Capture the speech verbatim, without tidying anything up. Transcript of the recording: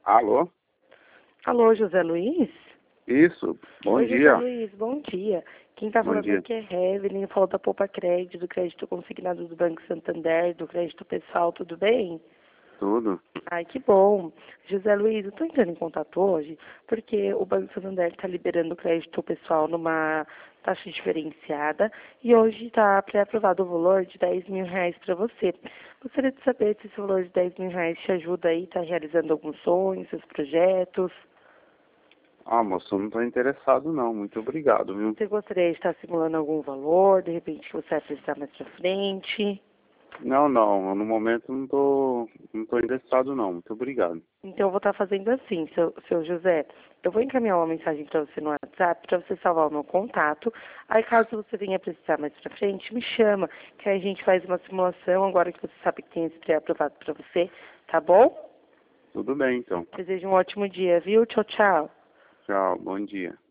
Alô? Alô, José Luiz? Isso, bom Oi, dia. José Luiz, bom dia. Quem está Bom falando dia. aqui é Evelyn, falou da Poupa Crédito, do crédito consignado do Banco Santander, do crédito pessoal, tudo bem? Tudo? Ai, que bom. José Luiz, eu estou entrando em contato hoje porque o Banco Santander está liberando o crédito pessoal numa taxa diferenciada e hoje está pré-aprovado o valor de dez mil reais para você. Gostaria de saber se esse valor de dez mil reais te ajuda aí, está realizando alguns sonhos, seus projetos. Ah, moço, não estou interessado não. Muito obrigado, viu? Você gostaria de estar simulando algum valor, de repente você vai precisar mais para frente? Não, não. No momento não tô, não tô interessado não. Muito obrigado. Então eu vou estar fazendo assim, seu, seu José. Eu vou encaminhar uma mensagem para você no WhatsApp para você salvar o meu contato. Aí caso você venha precisar mais para frente, me chama, que aí a gente faz uma simulação agora que você sabe que tem esse pré-aprovado para você, tá bom? Tudo bem, então. Desejo um ótimo dia, viu? Tchau, tchau. Tchau, bom dia.